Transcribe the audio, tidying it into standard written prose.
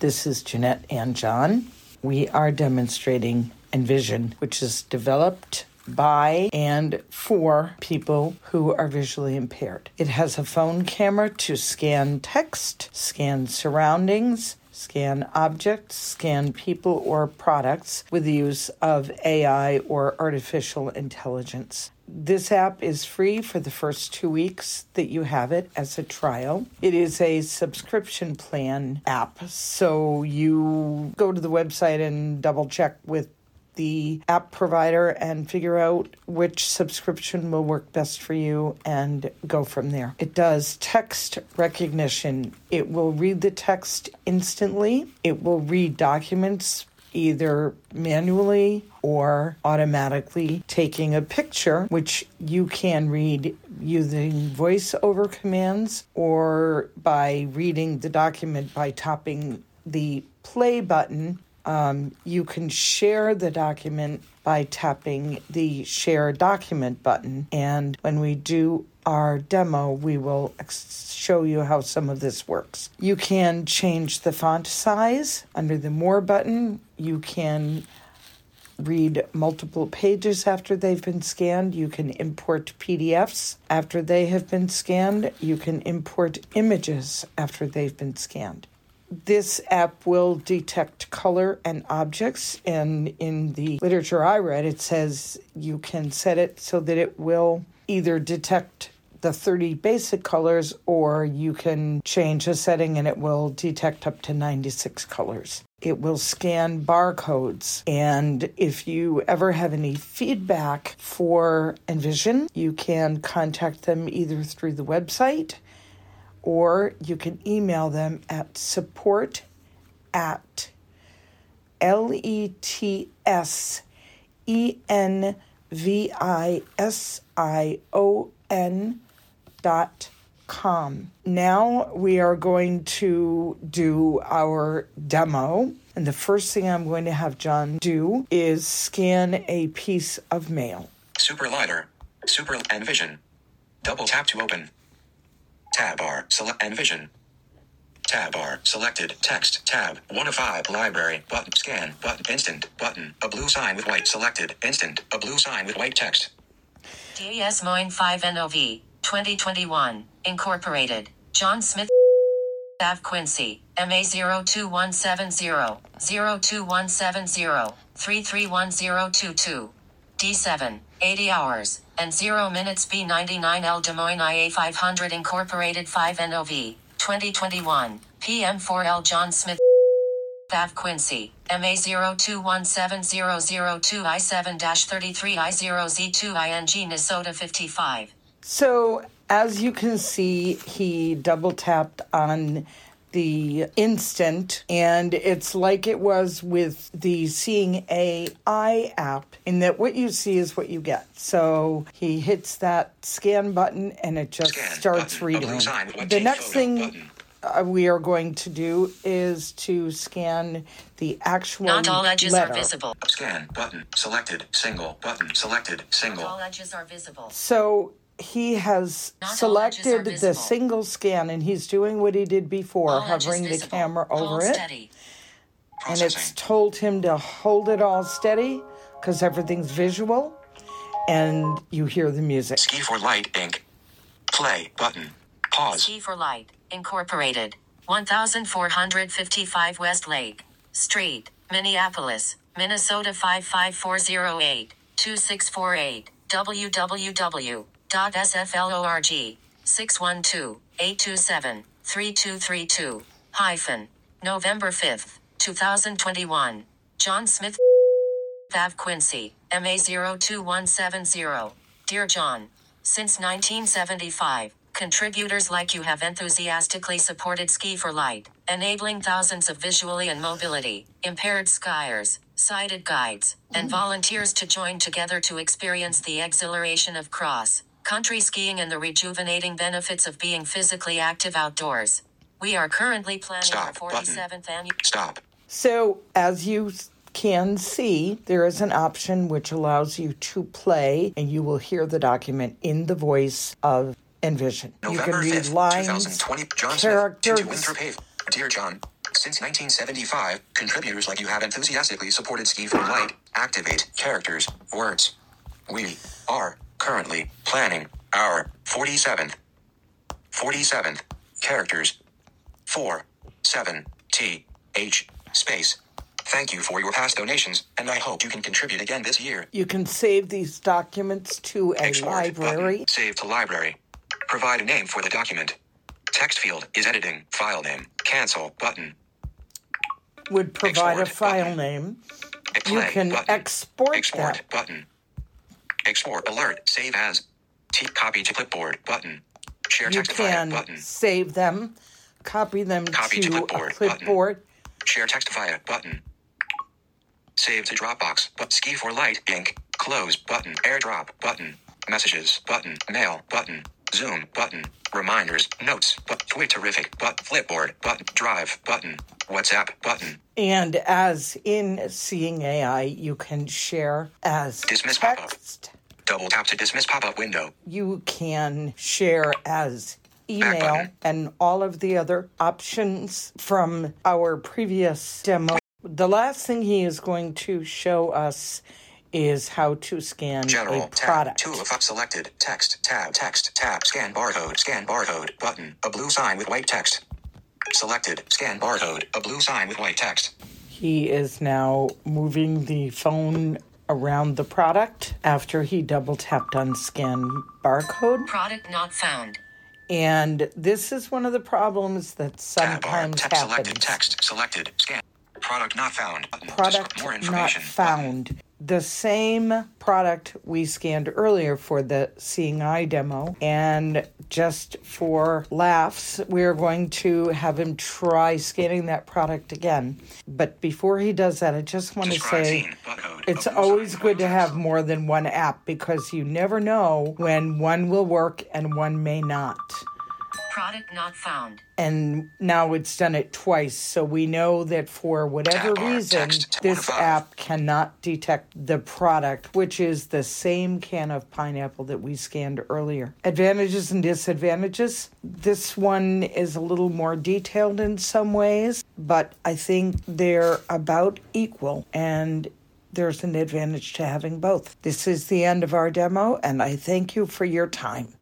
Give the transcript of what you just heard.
This is Jeanette and John. We are demonstrating Envision, which is developed by and for people who are visually impaired. It has a phone camera to scan text, scan surroundings, scan objects, scan people or products with the use of AI or artificial intelligence. This app is free for the first 2 weeks that you have it as a trial. It is a subscription plan app, so you go to the website and double check with the app provider and figure out which subscription will work best for you and go from there. It does text recognition. It will read the text instantly. It will read documents either manually or automatically taking a picture, which you can read using voice-over commands or by reading the document by tapping the play button. You can share the document by tapping the share document button. And when we do our demo, we will show you how some of this works. You can change the font size. Under the More button, you can read multiple pages after they've been scanned. You can import PDFs after they have been scanned. You can import images after they've been scanned. This app will detect color and objects, and in the literature I read, it says you can set it so that it will either detect the 30 basic colors, or you can change a setting and it will detect up to 96 colors. It will scan barcodes, and if you ever have any feedback for Envision, you can contact them either through the website or you can email them at support@LETSENVISION.com. Now we are going to do our demo. And the first thing I'm going to have John do is scan a piece of mail. Super Lighter. Super Envision. Double tap to open. Tab bar. Select Envision. Tab bar. Selected. Text. Tab. 1 of 5. Library. Button. Scan. Button. Instant. Button. A blue sign with white. Selected. Instant. A blue sign with white text. Des Moines 5 NOV. 2021. Incorporated. John Smith. Ave Quincy. MA 02170. 02170. 331022. D7. 80 hours. And 0 minutes B99L Des Moines IA 500 Incorporated 5 NOV. 2021. PM4L John Smith. Ave Quincy. MA 0217002 I7-33 I0Z2 ING Minnesota 55. So, as you can see, he double tapped on the instant, and it's like it was with the Seeing AI app, in that what you see is what you get. So he hits that scan button, and it just starts reading. The next thing we are going to do is to scan the actual letter. Not all edges are visible. Scan button selected. Single button selected. Single. Not all edges are visible. So he has selected the single scan, and he's doing what he did before, hovering the camera over it. And it's told him to hold it all steady because everything's visual, and you hear the music. Ski for Light Inc. Play button. Pause. Ski for Light Incorporated. 1455 West Lake Street, Minneapolis, Minnesota 55408 2648. www.sflorg 612-827-3232 November 5th, 2021. John Smith. Ave Quincy, MA 02170. Dear John, since 1975, contributors like you have enthusiastically supported Ski for Light, enabling thousands of visually and mobility impaired skiers, sighted guides, and volunteers to join together to experience the exhilaration of cross-country skiing and the rejuvenating benefits of being physically active outdoors. We are currently planning our 47th annual... Stop. So, as you can see, there is an option which allows you to play, and you will hear the document in the voice of Envision. November you can read 5th, lines, 2020, John characters. Smith, into Winthrop Haven. Dear John, Since 1975, contributors like you have enthusiastically supported Ski for Light. Activate characters, words. We are currently planning our 47th characters. 47th space. Thank you for your past donations, and I hope you can contribute again this year. You can save these documents to a Export library. Button. Save to library. Provide a name for the document. Text field is editing. File name. Cancel button. Would provide Export a file button. name. Play You can button. export Export that. button. Export alert. Save as. Copy to clipboard button. Share You text file can button. save them, copy them Copy to to a clipboard clipboard. Share text via button. Save to Dropbox. But Ski for Light Inc. Close button. AirDrop button. Messages button. Mail button. Zoom button. Reminders. Notes. But Twitterific. But Flipboard button. Drive button. WhatsApp button. And as in Seeing AI, you can share as Dismiss pop-up. text. Double tap to dismiss pop-up window. You can share as email button. and all of the other options from our previous demo. The last thing he is going to show us is how to scan General a product. tab. 2 of selected. Text tab. Text tab. Scan barcode. Scan barcode button. A blue sign with white text. Selected. Scan barcode. A blue sign with white text. He is now moving the phone around the product after he double tapped on scan barcode. Product not found. And this is one of the problems that Tab bar. sometimes Text selected. happens. Text selected. Scan. Product not found. Button. Product More not information. found. The same product we scanned earlier for the Seeing Eye demo. And just for laughs, we're going to have him try scanning that product again. But before he does that, I just want to Describe say scene. Barcode. it's A blue always sign, good to white have text. more than one app because you never know when one will work and one may not. Product not found. And now it's done it twice, so we know that for whatever Tab bar, reason, text, this 1 of 5. app cannot detect the product, which is the same can of pineapple that we scanned earlier. Advantages and disadvantages. This one is a little more detailed in some ways, but I think they're about equal, and there's an advantage to having both. This is the end of our demo, and I thank you for your time.